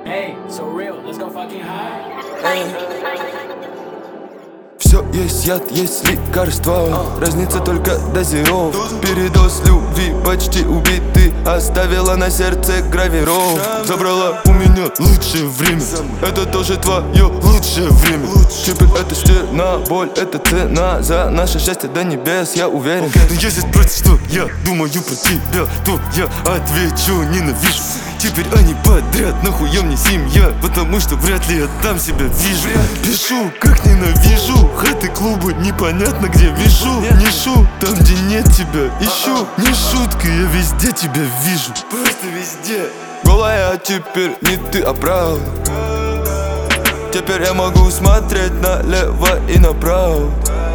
Hey, so real, let's go fucking high. Все есть яд, есть лекарство, разница только дозировка. Передоз любви, почти убитый, оставила на сердце гравировку. Забрала у меня лучшее время, это тоже твое лучшее время. Теперь это стена, боль, это цена за наше счастье до небес, я уверен. Но если спросят, что я думаю про тебя, то я отвечу: ненавижу. Теперь они подряд, нахуя мне семья, потому что вряд ли я там себя вижу. Пишу, как ненавижу, хаты, клубы, непонятно где вижу. Нешу, там где нет тебя, ищу. Не шутка, я везде тебя вижу, просто везде. Голая теперь не ты, а правда. Теперь я могу смотреть налево и направо.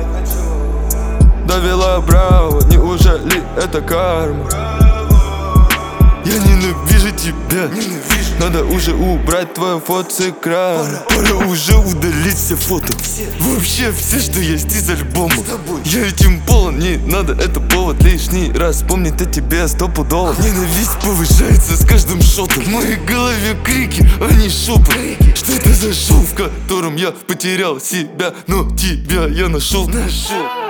Довела браво, неужели это карма? Я ненавижу тебя, надо уже убрать твое фото с экрана. Пора уже удалить все фото, вообще все, что есть из альбома. Я этим полон, не надо, это повод лишний раз вспомнить о тебе стопудово. Ненависть повышается с каждым шотом. В моей голове крики, а не шепот. Что это за шоу, в котором я потерял себя, но тебя я нашел.